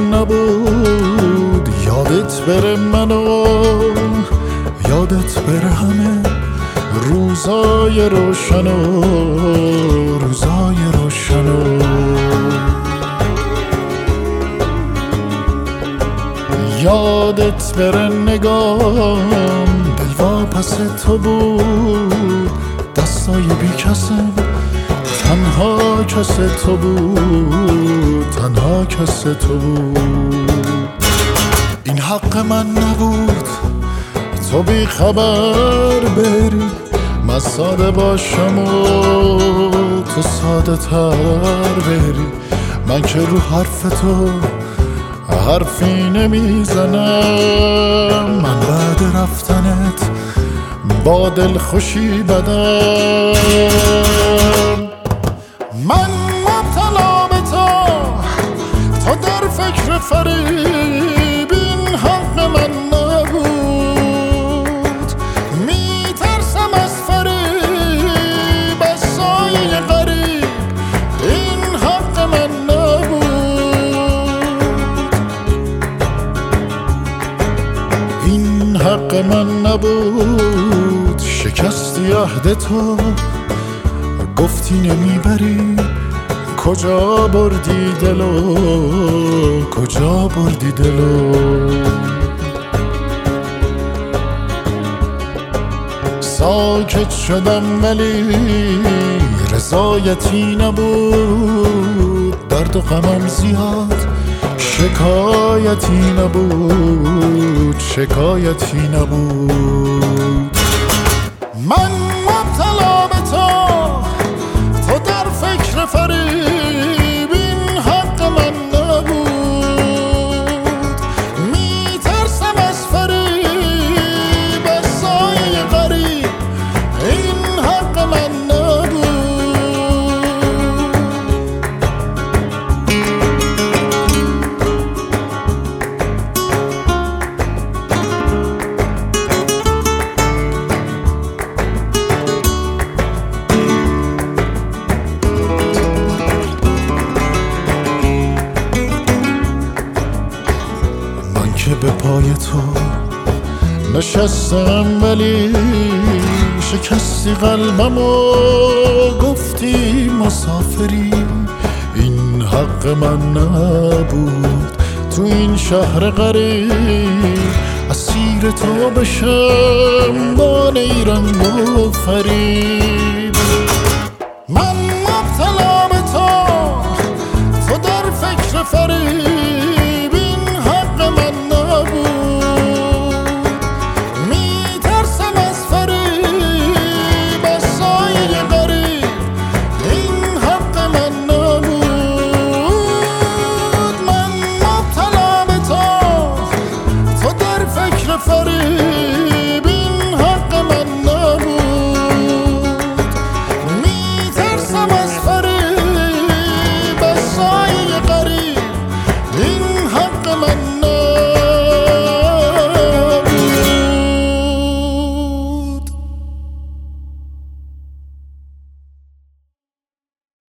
نبود یادت بره منو، یادت بره همه روزای روشنو، روزای روشنو. یادت بره نگام دلوا پس تو بود، دستای بی کسم تنها کس تو بود، تنها کس تو بود. این حق من نبود تو بی خبر بری، من ساده باشم و تو ساده تر بری. من که رو حرف تو حرفی نمیزنم، من بعد رفتنت با دل خوشی بدم. من مبتلا به تو در فکر فریب، این حق من نبود. میترسم از فریب، از سایه غریب، این حق من نبود. این حق من نبود. شکستی عهد تو، گفتی نمیبری، کجا بردی دلو، کجا بردی دلو. ساکت شدم ولی رضایتی نبود، درد و غمم زیاد شکایتی نبود، شکایتی نبود. من مبتلا به تو در فکر فریب، این حق من نبود. میترسم از فریب، از سایه غریب، این حق من نبود. که به پای تو نشستم ولی شکستی قلبم و گفتی مسافری، این حق من نبود. تو این شهر غریب اسیر تو بشم با نیرنگ و فریب. من مبتلا به تو در فکر فریب،